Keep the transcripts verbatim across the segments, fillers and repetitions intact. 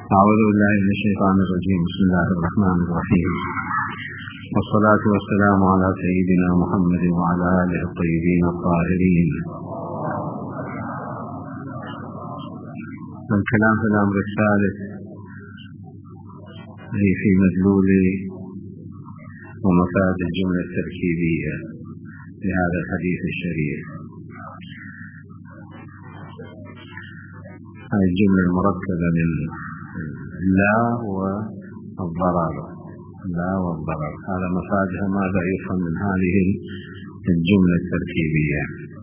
أعوذ بالله من الشيطان الرجيم. بسم الله الرحمن الرحيم، والصلاة والسلام على سيدنا محمد وعلى آله الطيبين الطاهرين. الكلام في الأمر الثالث أي في مدلول ومفاد الجملة التركيبية لهذا الحديث الشريف. هذه الجملة المركبة من لا والضرر، لا والضرر، هذا مفادها ماذا يفهم من هذه الجملة التركيبية؟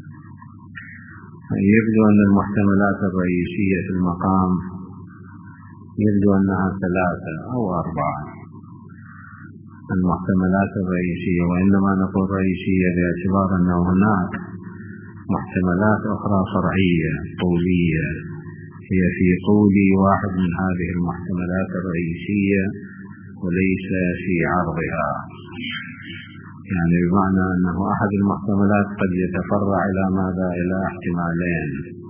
يبدو أن المحتملات الرئيسية في المقام يبدو أنها ثلاثة أو أربعة. المحتملات الرئيسية، وإنما نقول رئيسية باعتبار أنه هناك محتملات أخرى فرعية طولية هي في طول واحد من هذه المحتملات الرئيسية وليس في عرضها، يعني بمعنى أنه أحد المحتملات قد يتفرع إلى ماذا؟ إلى احتمالين.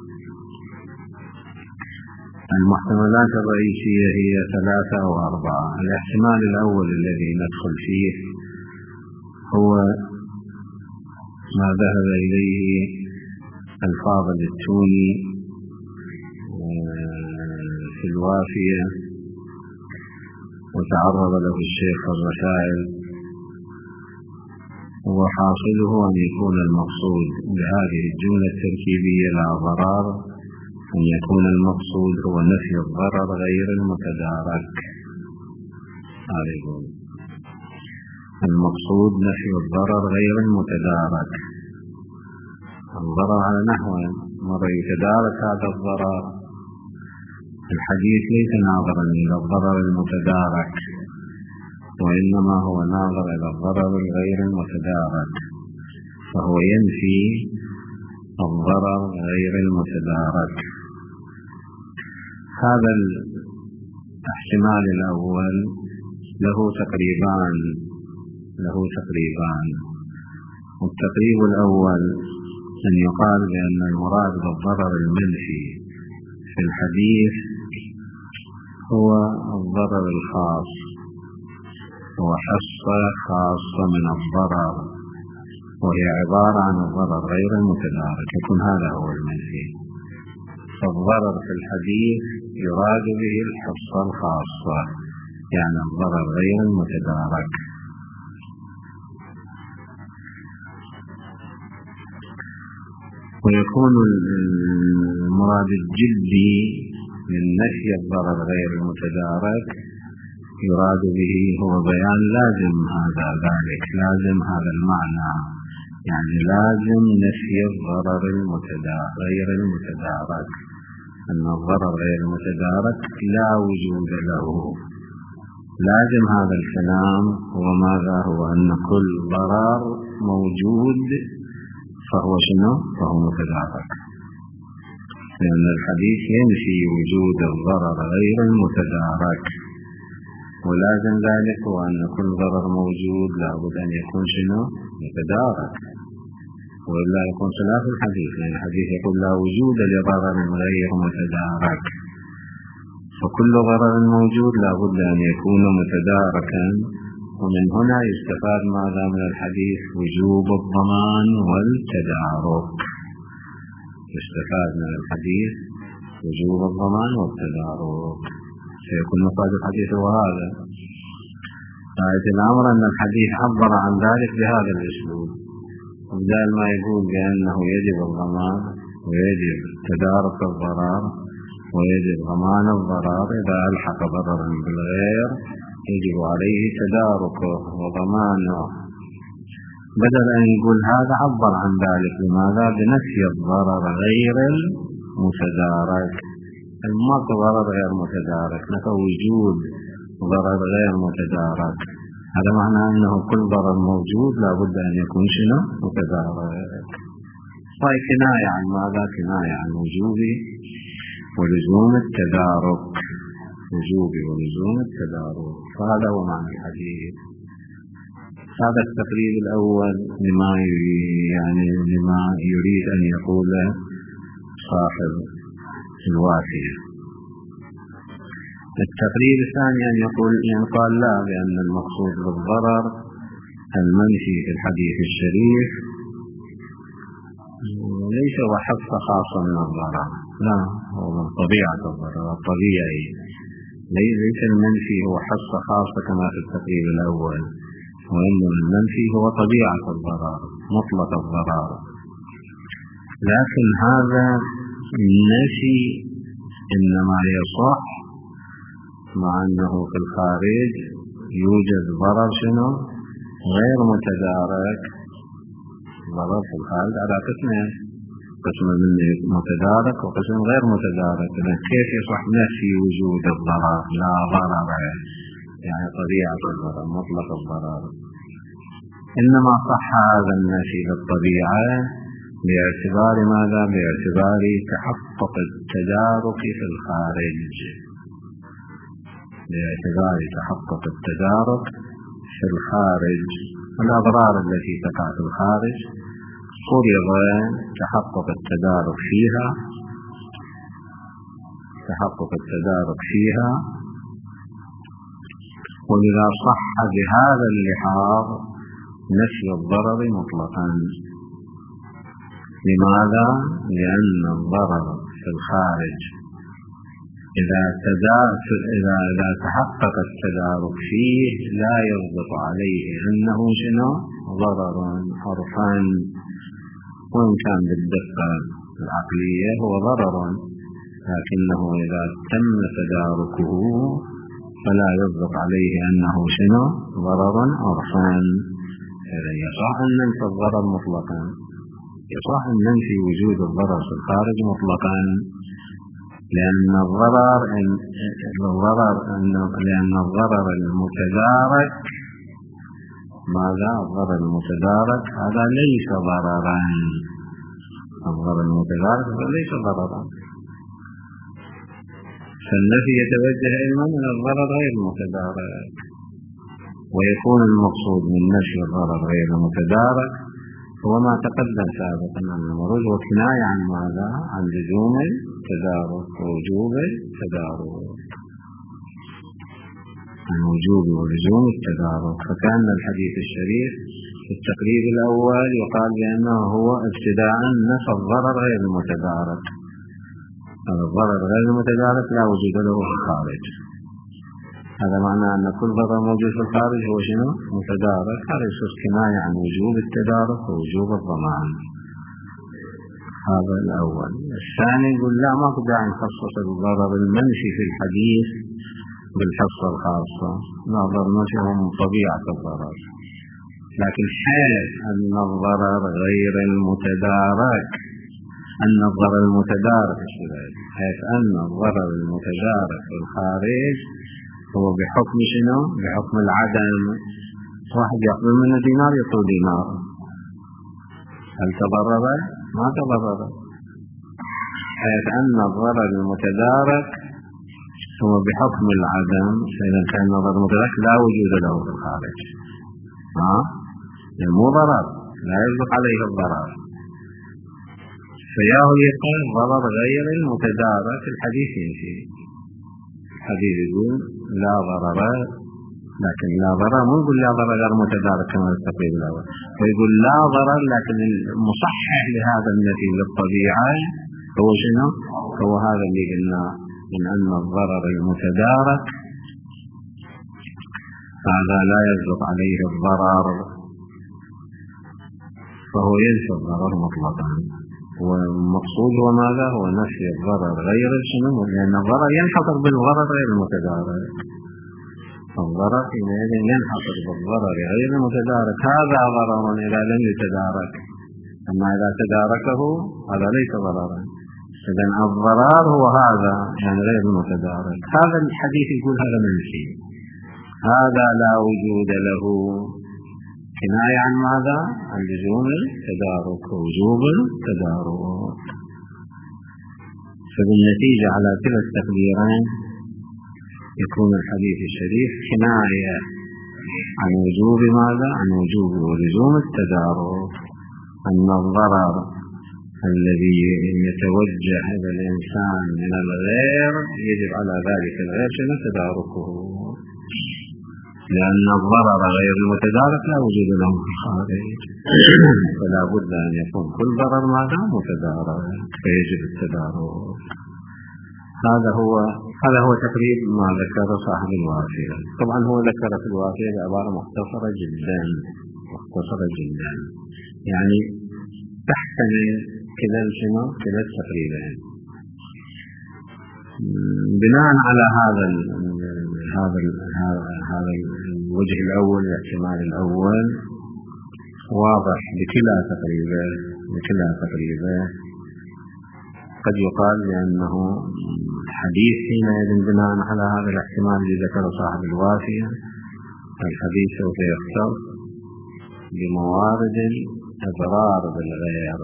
المحتملات الرئيسية هي ثلاثة أو أربعة. الاحتمال الأول الذي ندخل فيه هو ما ذهب إليه الفاضل التوني في الوافية وتعرض له الشيخ الرسائل، وحاصله أن يكون المقصود بهذه الجملة التركيبية لا ضرر، أن يكون المقصود هو نفي الضرر غير المتدارك. هذا يقول المقصود نفي الضرر غير المتدارك. الضرر على نحو مرة يتدارك هذا الضرر. الحديث ليس ناظرا إلى الضرر المتدارك، وإنما هو ناظر إلى الضرر الغير المتدارك، فهو ينفي الضرر غير المتدارك. هذا الاحتمال الأول له تقريبان له تقريبان والتقريب الأول أن يقال بأن المراد بالضرر المنفي في الحديث هو الضرر الخاص، هو حصة خاصة من الضرر وهي عبارة عن الضرر غير المتدارك، يكون هذا هو المنفي. فالضرر في الحديث يراد به الحصة الخاصة، يعني الضرر غير المتدارك. ويكون المراد الجدي من نفي الضرر غير المتدارك يراد به هو بيان لازم هذا ذلك، لازم هذا المعنى، يعني لازم نفي الضرر المتدارك غير المتدارك، أن الضرر غير المتدارك لا وجود له. لازم هذا الكلام هو ماذا؟ هو أن كل ضرر موجود فهو شنو؟ فهو متدارك، لأن الحديث ينفي وجود الضرر غير المتدارك، ولازم ذلك هو أن كل ضرر موجود لابد أن يكون شنو؟ متدارك، وإلا يكون خلاف الحديث، لأن الحديث يقول لا وجود لضرر غير متدارك، فكل ضرر موجود لابد أن يكون متداركا. ومن هنا يستفاد ماذا من الحديث؟ وجوب الضمان والتدارك. يستفاد من الحديث وجوب الضمان والتدارك، سيكون مفاد الحديث هو هذا. آية الأمر أن الحديث عبر عن ذلك بهذا الأسلوب، وبدال ما يقول بأنه يجب الضمان ويجب تدارك الضرر ويجب ضمان الضرر، إذا ألحق ضررا بالغير يجب عليه تداركه وضمانه، بدل أن يقول هذا عبر عن ذلك. لماذا؟ بنفي الضرر غير المتدارك. ما ضرر غير متدارك، نفى وجود ضرر غير متدارك، هذا معنى أنه كل ضرر موجود لابد أن يكون شنو؟ متدارك. فهي كناية عن ماذا؟ كناية عن وجوب ولزوم التدارك، وجوب ولزوم التدارك. فهذا هو معنى الحديث. هذا التقريب الأول لما يعني لما يريد أن يقول صاحب الوافية. التقرير الثاني أن يقول يقال لا، بأن المقصود بالضرر المنفي في الحديث الشريف ليس هو حصة خاصة من الضرر، لا، هو من طبيعة الضرر الطبيعي، ليس المنفي هو حصة خاصة كما في التقرير الأول، وإنما المنفي هو طبيعة الضرر مطلق الضرر. لكن هذا النفي إنما يصح مع أنه في الخارج يوجد ضرر شنو غير متدارك. ضرر في الخارج على قسمين، قسم منه متدارك وقسم غير متدارك. كيف يصح نفي وجود الضرر؟ لا ضرر يعني طبيعة الضرر مطلق الضرر. إنما صح هذا النفي للطبيعة باعتبار ماذا؟ باعتبار تحقق التدارك في الخارج، باعتبار تحقق التدارك في الخارج. الأضرار التي تقع في الخارج فرض تحقق التدارك فيها، تحقق التدارك فيها ولذا صح بهذا اللحاظ نفي الضرر مطلقا. لماذا؟ لأن الضرر في الخارج إذا, إذا, إذا تحقق التدارك فيه لا يضبط عليه أنه شنو ضرر عرفا، وإن كان بالدقة العقلية هو ضرر، لكنه إذا تم تداركه فلا يضبط عليه أنه شنو ضرر عرفا. إذا يصح أن ننفي الضرر مطلقا، يصح أن ننفي وجود الضرر في الخارج مطلقا، لأن الضرر الضرر لأن الضرر المتدارك ماذا؟ الضرر المتدارك هذا ليس ضررا، الضرر المتدارك ليس ضررا، فالنفي يتوجه علما من الضرر غير المتدارك، ويكون المقصود من نفي الضرر غير المتدارك هو ما تقدم سابقا أن المروج وكناية عن ماذا؟ عن لزوم التدارك ووجوب التدارك، عن وجوب ولزوم التدارك. فكان الحديث الشريف في التقرير الأول يقال بأنه هو ابتداء نفى الضرر غير المتدارك. الضرر غير المتدارك لا وجود له في الخارج، هذا معنى أن كل ضرر موجود في الخارج هو شنو؟ متدارك. هذا يصير كناية عن وجوب التدارك ووجوب الضمان. هذا الأول. الثاني يقول لا، ما داعي نخصص الضرر المنفي في الحديث بالحصة الخاصة، لا، الضرر المنفي هو من طبيعة الضرر، لكن حيث أن الضرر غير المتدارك، أن الضرر المتدارك حيث أن الضرر المتدارك في الخارج هو بحكم شنو؟ بحكم العدم. واحد يقبل منه دينار يطول دينار، هل تضرر؟ ما تضرر. حيث أن الضرر المتدارك هو بحكم العدم، فإذا كان الضرر المتدارك لا وجود له في الخارج، ها؟ مو ضرر، لا يصدق عليه الضرر، فياه يقال ضرر غير المتدارك. الحديث ينفي، الحديث يقول لا ضرر، لكن لا ضرر مو يقول لا ضرر غير متدارك كما التقرير الأول، ويقول لا ضرر، لكن المصحح لهذا النفي للطبيعة هو شنو؟ هو هذا اللي قلنا من أن الضرر المتدارك هذا لا يصدق عليه الضرر، فهو ينفي الضرر مطلقا. والمقصود هو ماذا؟ هو نفي الضرر غير شنو؟ لأن الضرر ينحصر بالضرر غير المتدارك، الضرر حينئذ ينحصر بالضرر غير المتدارك. هذا ضرر إذا لم يتدارك، أما إذا تداركه هذا ليس ضررا. إذن الضرر هو هذا يعني غير المتدارك. هذا الحديث يقول هذا منفي، هذا لا وجود له، كناية عن ماذا؟ عن لزوم التدارك ووجوب التدارك. فبالنتيجة على كلا التقديرين يكون الحديث الشريف كناية عن وجوب ماذا؟ عن وجوب ولزوم التدارك، أن الضرر الذي يتوجه إلى الإنسان من الغير يجب على ذلك الغير شنو تداركه، لأن الضرر غير المتدارك لا وجود له في الخارج، فلا بد أن يكون كل ضرر ما دام متدارك فيجب التدارك. هذا هو هذا هو تقريب ما ذكر صاحب الوافية. طبعا هو ذكر في الوافية بعبارة مختصرة جدا مختصرة جدا، يعني تحتمل كلا شنو كلا التقريبين. بناء على هذا ال هذا ال هذا الوجه الأول الاحتمال الأول واضح بكلا تقريبا بكلا تقريبا قد يقال بأنه الحديث حينئذ بناء على هذا الاحتمال الذي ذكر صاحب الوافية الحديث سوف يختص بموارد الأضرار بالغير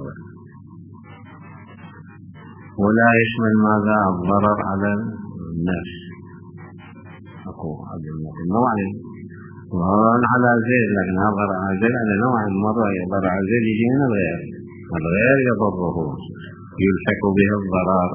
ولا يشمل ماذا الضرر على النفس. أقول على النوعين ضرر على زيد، لكن هذا ضرر على زيد على نوع، مرة ضرر على زيد يجي من الغير، الغير يضره يلحق به الضرر،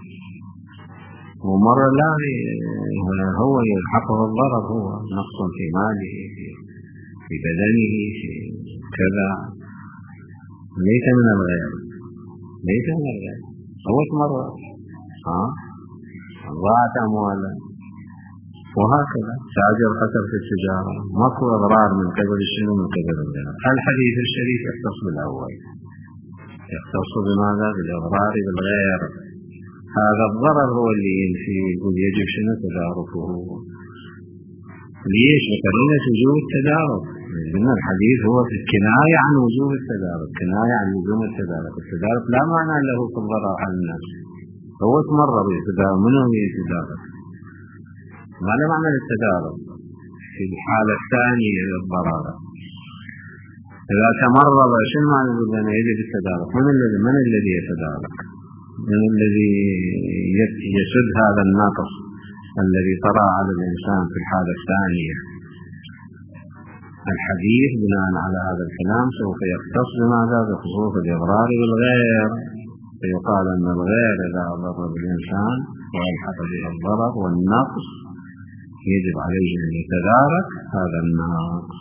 ومرة لا هو يلحقه الضرر، هو نقص في ماله في بدنه في كذا، ليس من الغير ليس من الغير فوت مرة ها ضاعت أموالا، وهكذا تاجر خسر في التجارة، ماكو أضرار من قبل الشنو من قبل الغير. الحديث الشريف يختص بالأول، يختص بماذا؟ بالأضرار بالغير. هذا الضرر هو اللي ينفي يقول يجب شنو تداركه. ليش؟ لقرينة وجوب التدارك. قلنا الحديث هو في الكناية عن وجوب التدارك، كناية عن وجوب التدارك. التدارك لا معنى له في الضرر على الناس، هو تمرض يتدارك، من هو يتدارك؟ ما له معنى للتدارك في الحالة الثانية للضرر. إذا تمرض شنو معنى أن يجب التدارك؟ من الذي من الذي يتدارك؟ من الذي يسد هذا النقص الذي طرأ على الإنسان في الحالة الثانية؟ الحديث بناء على هذا الكلام سوف يختص بماذا؟ بخصوص الإضرار بالغير، فيقال أن الغير إذا أضر بالإنسان ويلحق به الضرر والنقص يجب عليه أن يتدارك هذا النقص،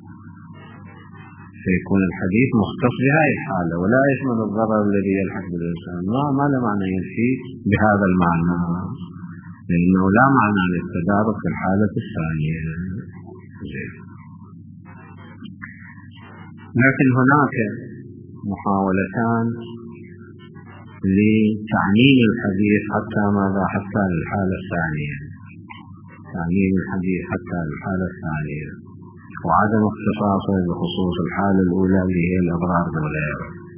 فيكون الحديث مختص بهذه الحالة ولا يشمل الضرر الذي يلحق بالإنسان. ما ما له معنى ينفي بهذا المعنى، لأنه لا معنى للتدارك في الحالة الثانية. لكن هناك محاولتان لتعميم الحديث حتى ماذا؟ حتى للحالة الثانية، تعميم الحديث حتى للحالة الثانية وعدم اختصاصه بخصوص الحالة الأولى اللي هي الأضرار بالغير.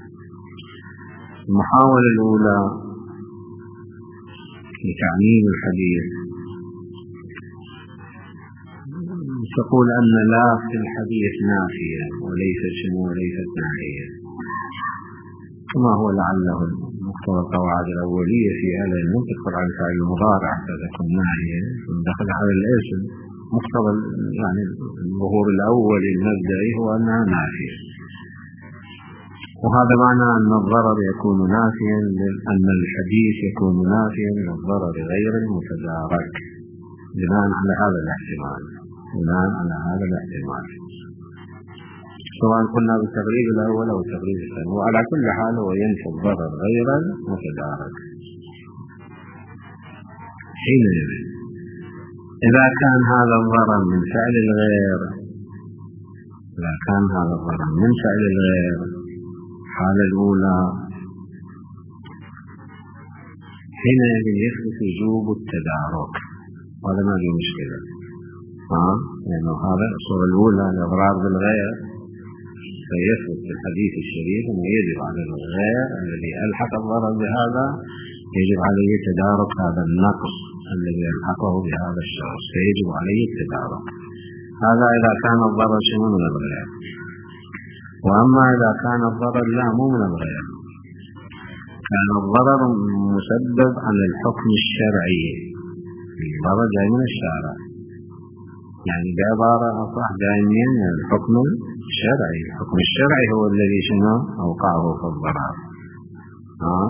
المحاولة الأولى لتعميم الحديث تقول أن لا في الحديث نافية وليست شنو وليست ناهية، كما هو لعله مقتضى القواعد الأولية في ألا أن تدخل على الفعل المضارع حتى تكون ناهية، دخل على الاسم مقتضى يعني الظهور الأول المبدئي هو أنها نافية، وهذا معنى أن الضرر يكون نافيا، أن الحديث يكون نافيا للضرر غير المتدارك بناء على هذا الاحتمال بناء على هذا الاحتمال سواء قلنا بالتقريب الأول أو التقريب الثاني، وعلى كل حال هو ينفي الضرر غير المتدارك. حينئذ إذا كان هذا الضرر من فعل الغير إذا كان هذا الضرر من فعل الغير الحالة الأولى حينئذ يثبت وجوب التدارك، هذا ما في مشكلة ها، لأنه هذا الصورة الأولى الإضرار بالغير، فيثبت في الحديث الشريف أنه يجب على الغير الذي ألحق الضرر بهذا يجب عليه تدارك هذا النقص الذي يلحقه بهذا الشخص، فيجب عليه التدارك. هذا إذا كان الضرر شنو من الغير. وأما إذا كان الضرر لا مو من الغير، كان الضرر مسبب عن الحكم الشرعي، الضرر جاي من الشارع، يعني بعبارة أصح جاي من الحكم الشرعي، الحكم الشرعي هو الذي شنو أوقعه في الضرر. ها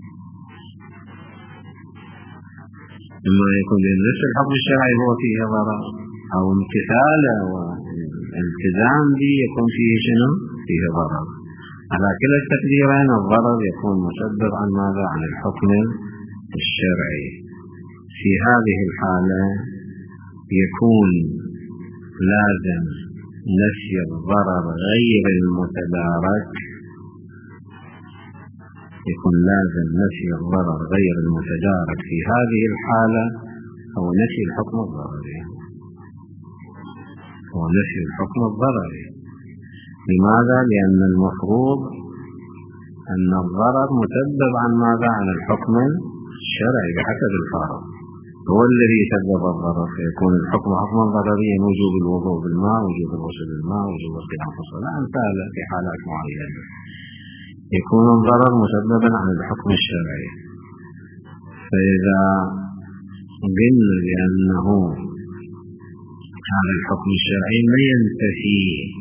إما يكون نفس الحكم الشرعي هو فيه ضرر، أو امتثاله والالتزام به يكون فيه شنو؟ فيه ضرر. على كلا التقديرين الضرر يكون مسبب عن ماذا؟ عن الحكم الشرعي. في هذه الحالة يكون لازم نفي الضرر غير المتدارك، يكون لازم نفي الضرر غير المتدارك في هذه الحالة هو نفي الحكم الضرري، هو نفي الحكم الضرري. لماذا؟ لأن المفروض أن الضرر مسبب عن ماذا؟ عن الحكم الشرعي بحسب الفارق، هو الذي سبب الضرر، فيكون الحكم حكما ضرريا، وجوب الوضوء بالماء، وجوب الغسل بالماء، وجوب القيام في الصلاة، أمثال في حالات معينة يكون الضرر مسببا عن الحكم الشرعي. فإذا قلنا بأنه هذا الحكم الشرعي ما ينتفي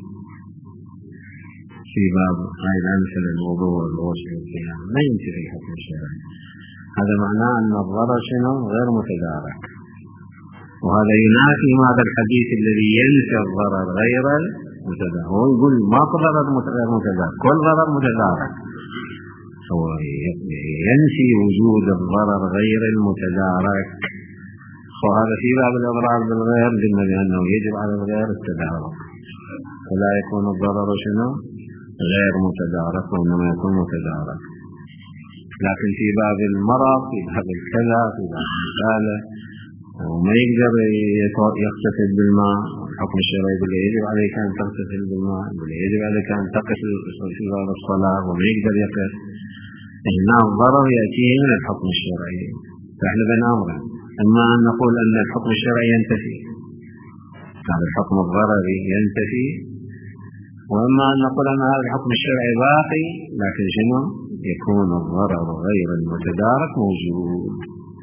في باب هاي الأمثلة الوضوء والغسل والقيام، ما ينتفي الحكم الشرعي، هذا معناه أن الضرر شنو؟ غير متدارك. وهذا ينافي ماذا؟ الحديث الذي ينفي الضرر غير المتدارك. هو يقول ما ضرر غير متدارك، كل ضرر متدارك، هو ينفي وجود الضرر غير المتدارك. وهذا في باب الإضرار بالغير قلنا بأنه يجب على الغير التدارك، فلا يكون الضرر شنو؟ غير متدارك، وإنما يكون متدارك. لكن في باب المرض، في باب الكلى، في باب الرسالة، وما يقدر يغتسل بالماء، الحكم الشرعي يقول يجب عليك أن تغتسل بالماء، يقول يجب عليك أن تقف في باب الصلاة وما يقدر يقف، هنا الضرر يأتيه من الحكم الشرعي. فإحنا بين أمرين، إما أن نقول أن الحكم الشرعي ينتفي، هذا الحكم الضرري ينتفي، وإما أن نقول أن هذا الحكم الشرعي باقي، لكن شنو؟ يكون الضرر غير المتدارك موجود.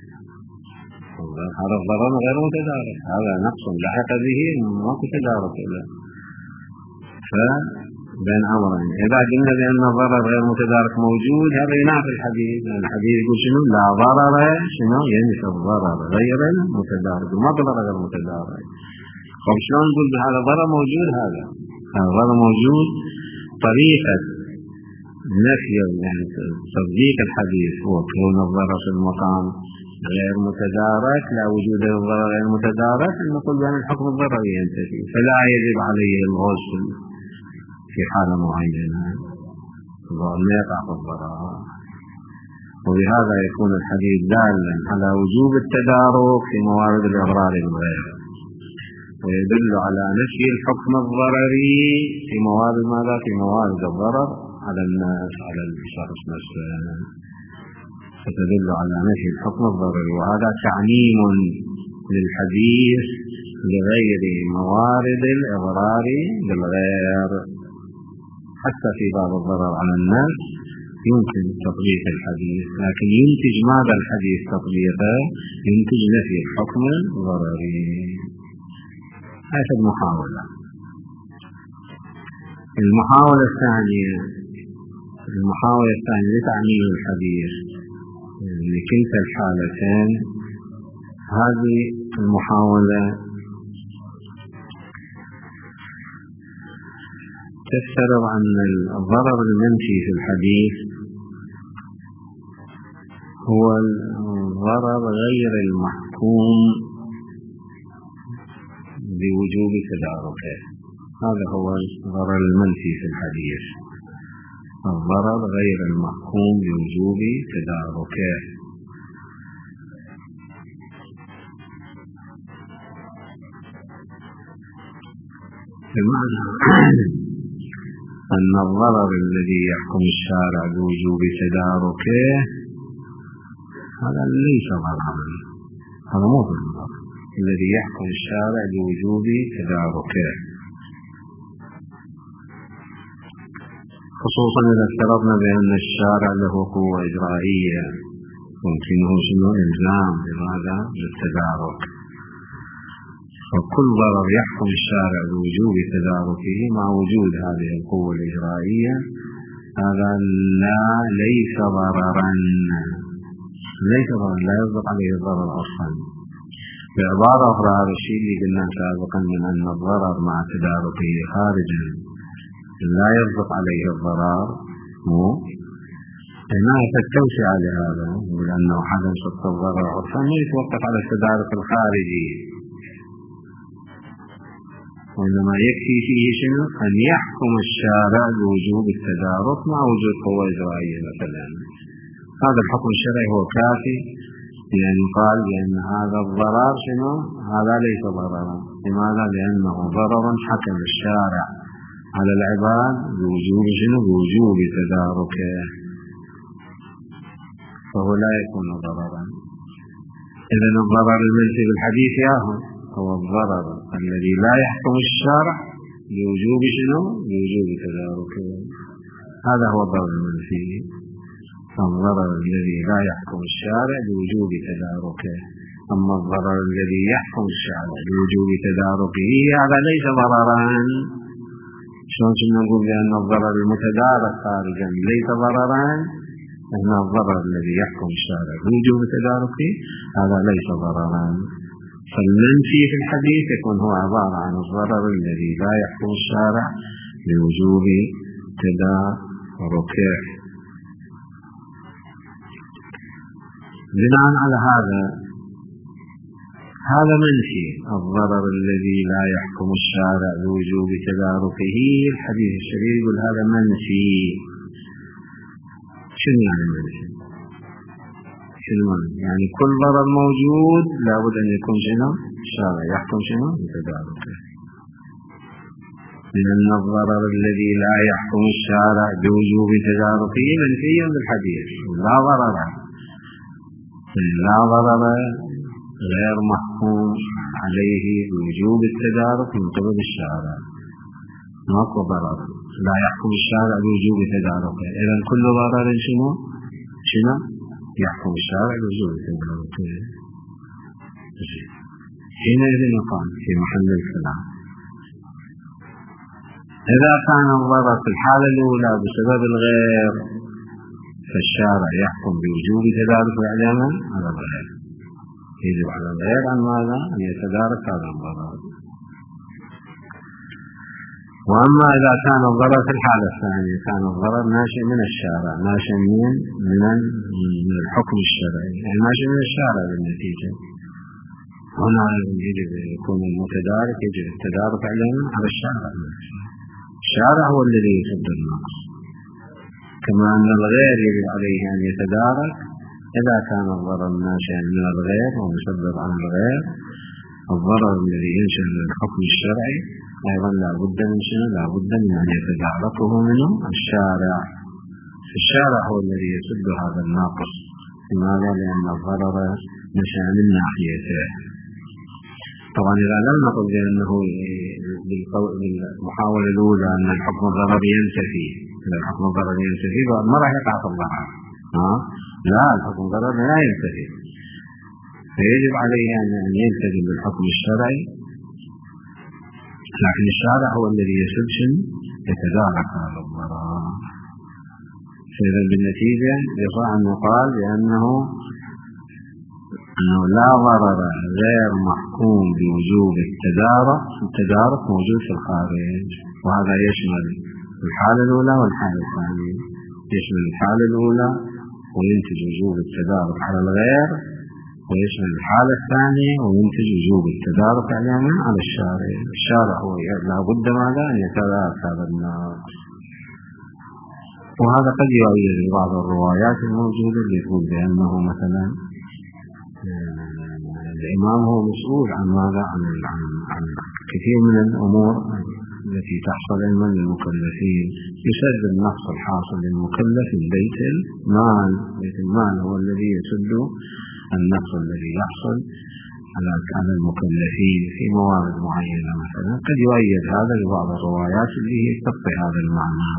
هذا الضرر غير متدارك، هذا نقص لحق به ما تدارك له. فبين أمرين، إذا قلنا بأن الضرر غير متدارك موجود هذا ينافي الحديث، الحديث يقول شنو؟ لا ضرر شنو؟ ينفي الضرر غير المتدارك، ما ضرر غير متدارك. طيب شلون نقول بهذا ضرر موجود؟ هذا هذا ضرر موجود، طريقة نفي يعني تصديق الحديث هو كون الضرر في المقام غير متدارك، لا وجود الضرر غير متدارك، نقول بأن الحكم الضرري ينتفي، فلا يجب عليه الغسل في حالة معينة، لا يقع في الضرر. وبهذا يكون الحديث دالا على وجوب التدارك في موارد الإضرار بالغير، ويدل على نفي الحكم الضرري في موارد ماذا؟ في موارد الضرر على الناس، على الشخص نفسه، فتدل على نفي الحكم الضرري. وهذا تعميم للحديث لغير موارد الإضرار بالغير، حتى في باب الضرر على الناس يمكن تطبيق الحديث، لكن ينتج ماذا الحديث تطبيقه؟ ينتج نفي الحكم الضرري. هذه المحاولة. المحاولة الثانية، المحاولة الثانية لتعميم الحديث لكلتا الحالتين، هذه المحاولة تفترض أن الضرر المنفي في الحديث هو الضرر غير المحكوم بوجوب تداركه، هذا هو الضرر المنفي في الحديث، الضرر غير المحكوم بوجوب تداركه. بمعنى أن الضرر الذي يحكم الشارع بوجوب تداركه هذا ليس ضررا، هذا مو الضرر الذي يحكم الشارع بوجوب تداركه، خصوصا إذا افترضنا بأن الشارع له قوة إجرائية يمكنه شنو إلزام بهذا بالتدارك، فكل ضرر يحكم الشارع بوجوب تداركه مع وجود هذه القوة الإجرائية هذا لا ليس ضررا، ليس ضررا، لا يصدق عليه الضرر أصلا. بعبارة أخرى هذا الشيء اللي قلنا سابقا من أن الضرر مع تداركه خارجا لا يصدق عليه الضرر، هو عناية التوسعة لهذا، ولأنه حدث صدق الضرر أصلا يتوقف على التدارك الخارجي، وإنما يكفي فيه شنو؟ أن يحكم الشارع بوجوب التدارك مع وجود قوة إجرائية مثلا. هذا الحكم الشرعي هو كافي بأن يقال بأن هذا الضرر شنو؟ هذا ليس ضررا. لماذا؟ لأنه ضرر حكم الشارع على العباد بوجوب شنو؟ بوجوب تداركه، فهو لا يكون ضررا. إذن الضرر المنفي بالحديث ياهو هو الضرر الذي لا يحكم الشارع بوجوب شنو؟ بوجوب تداركه. هذا هو الضرر المنفي، الضرر الذي لا يحكم الشارع بوجوب تداركه. أما الضرر الذي يحكم الشارع بوجوب تداركه هذا ليس ضررا. شلون نقول بأن الضرر المتدارك خارجا ليس ضررا؟ أن الضرر الذي يحكم الشارع بوجوب تداركه هذا ليس ضررا. فالمنفي في الحديث يكون هو عبارة عن الضرر الذي لا يحكم الشارع بوجوب تداركه. بناء على هذا هذا منفي الضرر الذي لا يحكم الشارع بوجوب تداركه. الحديث الشريف يقول هذا منفي. شنو يعني منفي؟ شنو يعني؟ كل ضرر موجود لابد أن يكون شنو؟ الشارع يحكم شنو؟ بتداركه. لأن الضرر الذي لا يحكم الشارع بوجوب تداركه منفي بالحديث. لا ضرر، لا ضرر غير محكوم عليه بوجوب التدارك من قبل الشارع. ماكو ضرر لا يحكم الشارع بوجوب تداركه. إذن كل ضرر شنو؟ شنو؟ يحكم الشارع بوجوب تداركه. حينئذ يقال في محل الكلام إذا كان الضرر في الحالة الأولى بسبب الغير فالشارع يحكم بوجوب تدارك إعلاما على الغير، يجب على الغير عن ماذا؟ أن يتدارك هذا الضرر. وأما إذا كان الضرر في الحالة الثانية كان الضرر ناشئ من الشارع، ناشئ من من الحكم الشرعي، يعني ناشئ من الشارع بالنتيجة. هنا يجب يكون المتدارك يجب التدارك إعلاما على الشارع. الشارع هو الذي يسد النقص، كما أن الغير يجب عليه أن يتدارك إذا كان الضرر ناشئا من الغير ومسبب عن الغير. الضرر الذي ينشأ من الحكم الشرعي أيضا لا بد من شنو؟ لا بد من أن يتداركه منه الشارع. الشارع هو الذي يسد هذا الناقص. لماذا؟ لأن الضرر نشأ من ناحيته. طبعا إذا لم نقل بأنه بالمحاولة الأولى أن الحكم الضرر ينتفي، إذا الحكم الضرر ينتفي ما راح يقع في الضرر. ها؟ لا، الحكم الضرر لا ينتفي، فيجب عليه أن يلتزم بالحكم الشرعي، لكن الشارع هو الذي يسد يتدارك هذا الضرر. فإذا بالنتيجة يصح أن يقال بأنه أنه لا ضرر غير محكوم بوجوب التدارك، التدارك موجود في الخارج، وهذا يشمل الحالة الأولى والحالة الثانية. يشمل الحالة الأولى وينتج وجوب التدارك على الغير، ويشمل الحالة الثانية وينتج وجوب التدارك على الشارع. الشارع هو لا بد ماذا؟ أن يتدارك هذا الناس. وهذا قد يؤيد بعض الروايات الموجودة اللي تقول بأنه مثلا الإمام هو مسؤول عن ماذا؟ عن, عن, عن كثير من الأمور التي تحصل علما للمكلفين، يسد النقص الحاصل للمكلف من بيت المال. بيت المال هو الذي يسد النقص الذي يحصل على المكلفين في موارد معينة مثلا. قد يؤيد هذا ببعض الروايات اللي تقطع هذا المعنى.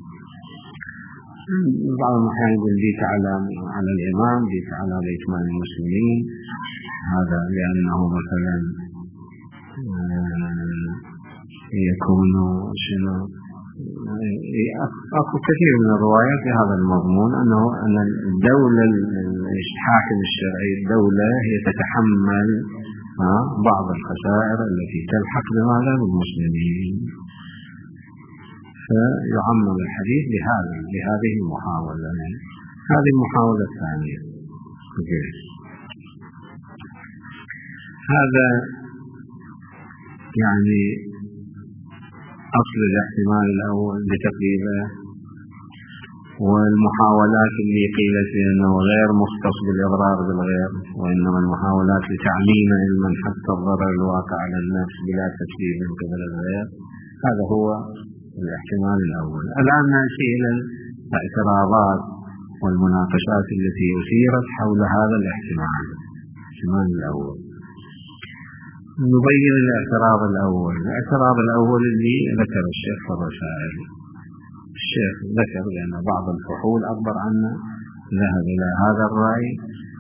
بعض الأحيان يقول ليس على على الإمام، ليس على بيت مال المسلمين، هذا لأنه مثلا يكون شنو أكو كثير من الروايات في هذا المضمون أنه أن الدولة الحاكم الشرعي الدولة هي تتحمل بعض الخسائر التي تلحق بماذا بالمسلمين، فيعمم الحديث بهذا بهذه المحاولة. هذه المحاولة الثانية. هذا يعني أصل الاحتمال الأول بتقريبه، والمحاولات اللي قيلت بأنه غير مختص بالإضرار بالغير، وإنما المحاولات لتعميم علما حتى الضرر الواقع على النفس بلا تسبيب من قبل الغير، هذا هو الاحتمال الأول. الآن نأتي إلى الاعتراضات والمناقشات التي أثيرت حول هذا الاحتمال الاحتمال الأول. نبين الاعتراض الأول. الاعتراض الأول اللي ذكر الشيخ في الرسائل. الشيخ ذكر بأن بعض الفحول أخبر عنه ذهب إلى هذا الرأي،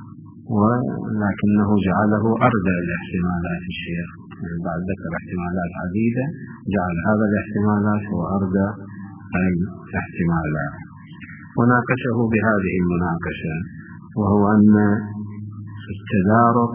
ولكنه جعله أردى الاحتمالات. الشيخ يعني بعد ذكر احتمالات عديدة جعل هذا الاحتمالات هو أردى الاحتمالات، وناقشه بهذه المناقشة، وهو أن التدارك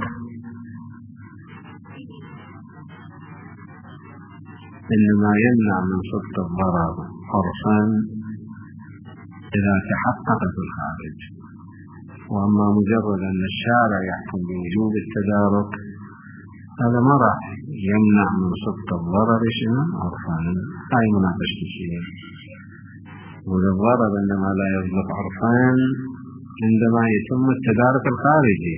إنما يمنع من صدق الضرر عرفا إذا تحقق في الخارج، وأما مجرد أن الشارع يحكم بوجوب التدارك هذا ما راح يمنع من صدق الضرر شنو عرفا. هاي مناقشة الشيء. والضرر عندما لا يصدق عرفا عندما يتم التدارك الخارجي،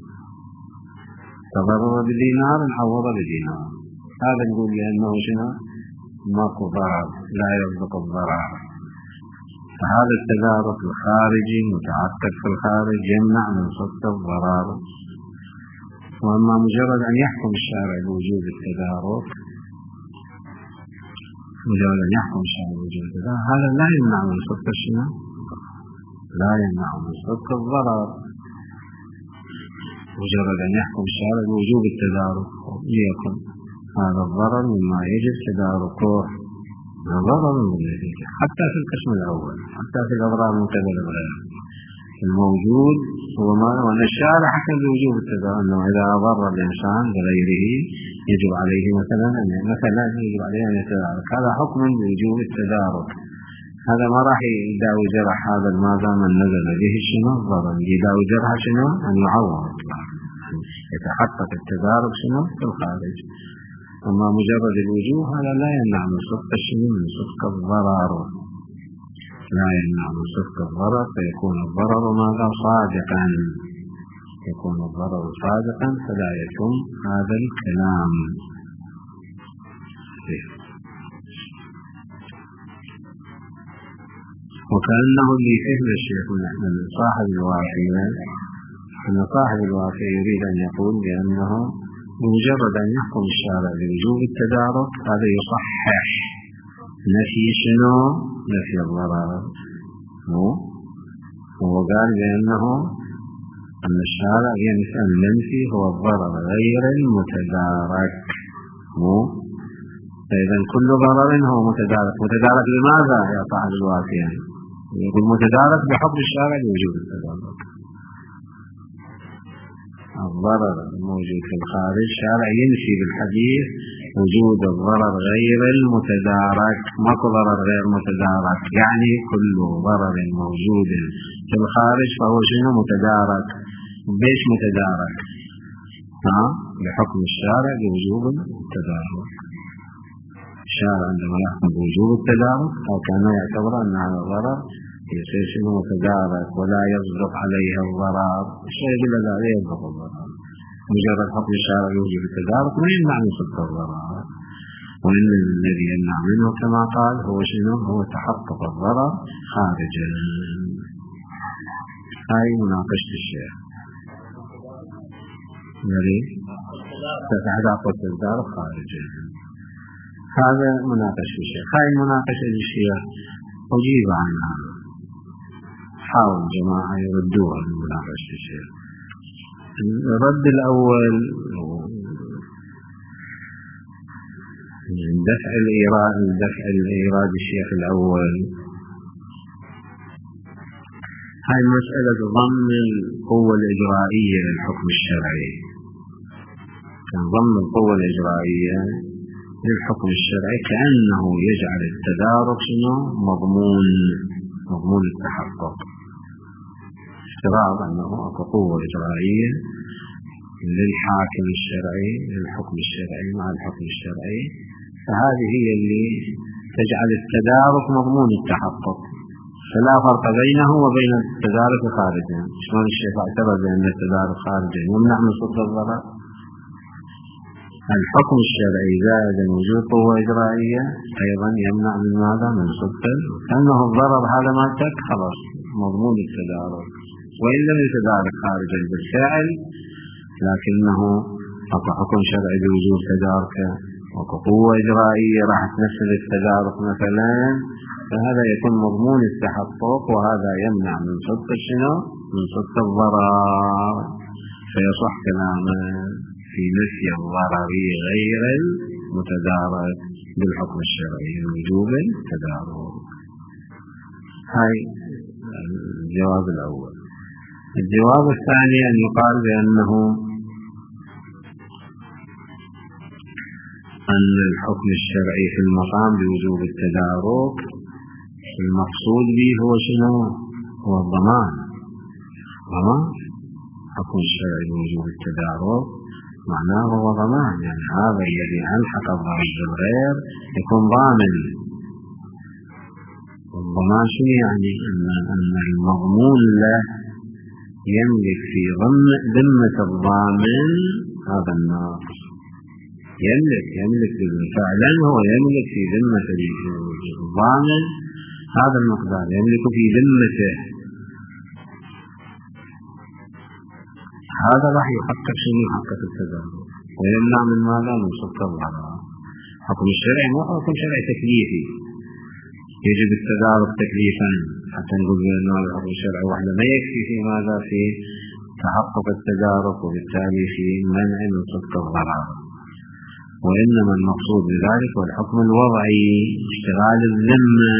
تضرر بدينار عوض بدينار، هذا نقول لأنه شنو ماكو ضرر، لا يصدق الضرر. فهذا التدارك الخارجي متعقد في الخارج يمنع من صدق الضرر. وأما مجرد أن يحكم الشارع بوجوب التدارك مجرد أن يحكم الشارع بوجوب التدارك هذا لا يمنع من صدق شنو لا يمنع من صدق الضرر. مجرد أن يحكم الشارع بوجوب التدارك ليكن هذا الضرر مما يجب تداركه ضرر من النتيجة، حتى في القسم الأول، حتى في الأضرار من قبل الغير الموجود هو ما وأن الشارع حكم بوجوب التدارك، أنه إذا أضر الإنسان بغيره يجب عليه مثلا أن مثلا يجب عليه أن يتدارك، هذا حكم بوجوب التدارك. هذا ما راح يداوي جرح هذا الماذا من نزل به شنو الضرر، يداوي جرح شنو أن يعوض يتحقق التدارك شنو في الخارج. أما مجرد الوجوه هذا لا يمنع من صدق الشيء من صدق الضرر، لا يمنع من صدق الضرر، فيكون الضرر ماذا صادقا، يكون الضرر صادقا فلا يتم هذا الكلام. وكأنه اللي فهم الشيخ من صاحب الواقعية أن صاحب الواقعية يريد أن يقول بأنه بمجرد أن يحكم الشارع بوجوب التدارك هذا يصحح نفي شنو نفي الضرر. هو قال بأنه أن الشارع ينفي المنفي هو الضرر غير المتدارك، فإذا كل ضرر هو متدارك. متدارك لماذا يا صاحب الواقعية؟ يقول متدارك بحكم الشارع بوجوب التدارك. الضرر الموجود في الخارج الشارع ينفي بالحديث وجود الضرر غير المتدارك، ماكو ضرر غير متدارك، يعني كل ضرر موجود في الخارج فهو شنو متدارك. بيش متدارك؟ ها بحكم الشارع بوجوب التدارك. الشارع عندما يحكم بوجوب التدارك فكان يعتبر أن هذا الضرر يصير شنو متدارك ولا يصدق عليه الضرر. الشيء يقول لا لا يصدق الضرر، مجرد حكم الشارع يوجب التدارك ما يمنع من صدق الضرر، وإن الذي يمنع منه كما قال هو شنو هو تحقق الضرر خارجا. هاي مناقشة الشيخ الذي تتحقق التدارك خارجا، هذا مناقشة الشيخ. هاي مناقشة الشيخ أجيب عنها، حاول جماعة يردوها من مناقشة الشيخ. الرد الأول دفع الإيراد دفع الإيراد الشيخ الأول. هاي مسألة ضم القوة الإجرائية للحكم الشرعي. ضم القوة الإجرائية للحكم الشرعي كأنه يجعل التدارك شنو مضمون مضمون التحقق، افتراض أنه قوة إجرائية للحاكم الشرعي للحكم الشرعي مع الحكم الشرعي، فهذه هي اللي تجعل التدارك مضمون التحقق، فلا فرق بينه وبين التدارك خارجا. شلون الشيخ اعتبر بأن التدارك خارجا يمنع من صدق الضرر؟ الحكم الشرعي زائد وجود قوة إجرائية أيضا يمنع من ماذا؟ من صدق، أنه الضرر هذا ما تك خلاص مضمون التدارك، وإن لم يتدارك خارجا بالفعل لكنه أعطى حكم شرعي بوجود تداركه وقوة إجرائية راح تنفذ التدارك مثلا، فهذا يكون مضمون التحقق، وهذا يمنع من صدق شنو؟ من صدق الضرر، فيصح كلامه في نفي الضرر غير المتدارك بالحكم الشرعي وجوب التدارك. هاي الجواب الأول. الجواب الثاني أن يقال بأنه أن الحكم الشرعي في المقام بوجوب التدارك المقصود به هو شنو؟ هو الضمان. ضمان الحكم الشرعي بوجوب التدارك معناه هو ضمان، يعني هذا الذي ألحق الضرر بالغير يكون ضامن. والضمان شنو يعني؟ أن المضمون له يملك في ذمة الضامن هذا النقص، يملك يملك فعلا هو يملك في ذمة الضامن هذا المقدار، يملك في ذمته، هذا راح يحقق شنو؟ يحقق التدارك ويمنع من ماذا؟ من صدق الضرر. حكم الشرعي مو حكم شرعي تكليفي يجب التدارك تكليفا حتى نقول بأنه الحكم الشرعي وحده ما يكفي في ماذا؟ في تحقق التدارك وبالتالي في منع من صدق الضرر، وإنما المقصود بذلك هو الحكم الوضعي، اشتغال الذمة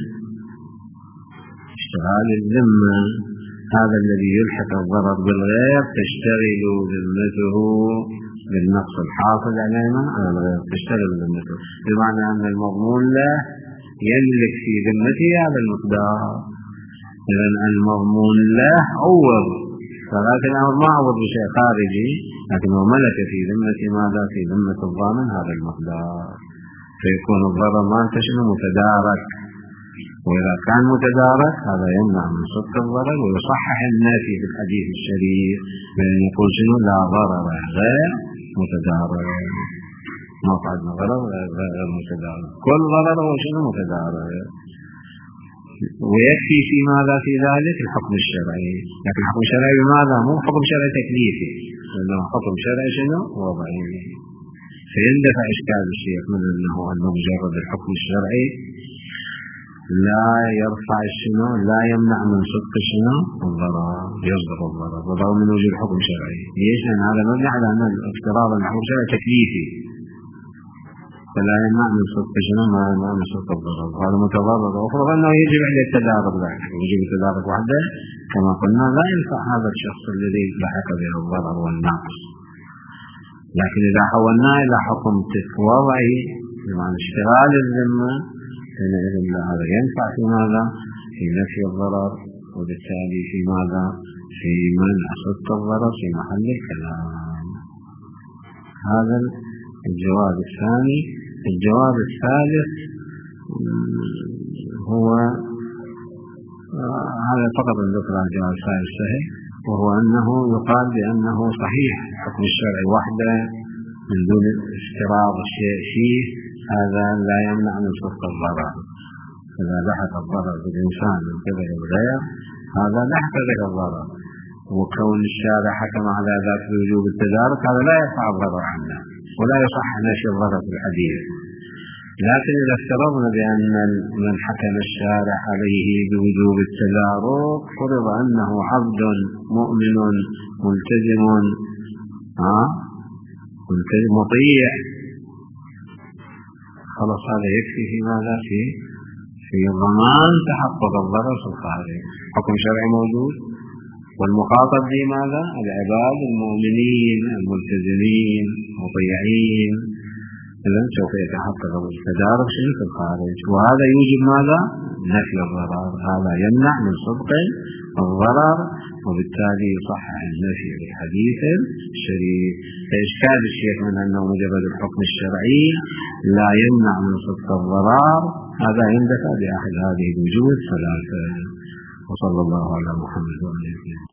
اشتغال الذمة هذا الذي يلحق الضرر بالغير تشتغل ذمته بالنقص الحاصل علينا على الغير، تشتغل ذمته بمعنى أن المضمون له يملك في ذمته هذا المقدار. إذن المضمون له عوض، فلكن ما عوض بشيء خارجي، لكنه ملك في ذمة ماذا؟ في ذمة الضامن هذا المقدار، فيكون الضرر ما انتشر متدارك، وإذا كان متدارك هذا يمنع من صدق الضرر ويصحح النافي في الحديث الشريف بأن يقول شنو؟ لا ضرر غير متدارك، ما قعدنا ضرر غير متدارك، كل ضرر هو شنو؟ متدارك. ويكفي في ماذا في ذلك؟ الحكم الشرعي، لكن الحكم الشرعي بماذا؟ مو حكم شرعي تكليفي، لأنه حكم شرعي شنو؟ وضعي، فيندفع إشكال الشيخ من أنه أنه مجرد الحكم الشرعي لا يرفع الشنو؟ لا يمنع من صدق الشنو؟ الضرر، يصدر الضرر وضعه من وجود حكم شرعي. ليش؟ لأن هذا مبني على أن افتراض الحكم الشرعي تكليفي، فلا يمنع من صدق شنو؟ ما يمنع من صدق الضرر، هذا متضرر. وفرض أنه يجب عليه التدارك بعد، يجب التدارك وحده كما قلنا لا ينفع هذا الشخص الذي لحق به الضرر والنقص، لكن إذا حولناه إلى حكم وضعي بمعنى اشتغال الذمة حينئذ هذا ينفع في ماذا؟ في نفي الضرر، وبالتالي في ماذا؟ في منع صدق الضرر في محل الكلام. هذا الجواب الثاني. الجواب الثالث هو هذا فقط الذكر عن الجواب الثالث سهل، وهو أنه يقال بأنه صحيح الحكم الشرعي وحده من دون افتراض الشيء فيه هذا لا يمنع من صدق الضرر. إذا لحق الضرر بالإنسان من قبل الغير هذا لحق ذلك الضرر، وكون الشارع حكم على ذلك بوجوب التدارك هذا لا يرفع الضرر عنه ولا يصح نفي الضرر في الحديث. لكن إذا افترضنا بأن من حكم الشارع عليه بوجوب التدارك فرض أنه عبد مؤمن ملتزم مطيع، خلاص هذا يكفي في ماذا؟ في في ضمان تحقق الضرر في الخارج. حكم شرعي موجود، والمخاطب به ماذا؟ العباد المؤمنين الملتزمين مطيعين. إذن سوف يتحقق التدارك في الخارج، وهذا يوجب ماذا؟ نفي الضرر. هذا يمنع من صدق الضرر، وبالتالي يصحح النفي بالحديث الشريف. فإشكال الشيخ من أنه مجرد الحكم الشرعي لا يمنع من صدق الضرر، هذا يندفع بأحد هذه الوجوه الثلاثة. وصلى الله على محمد وعلى آله.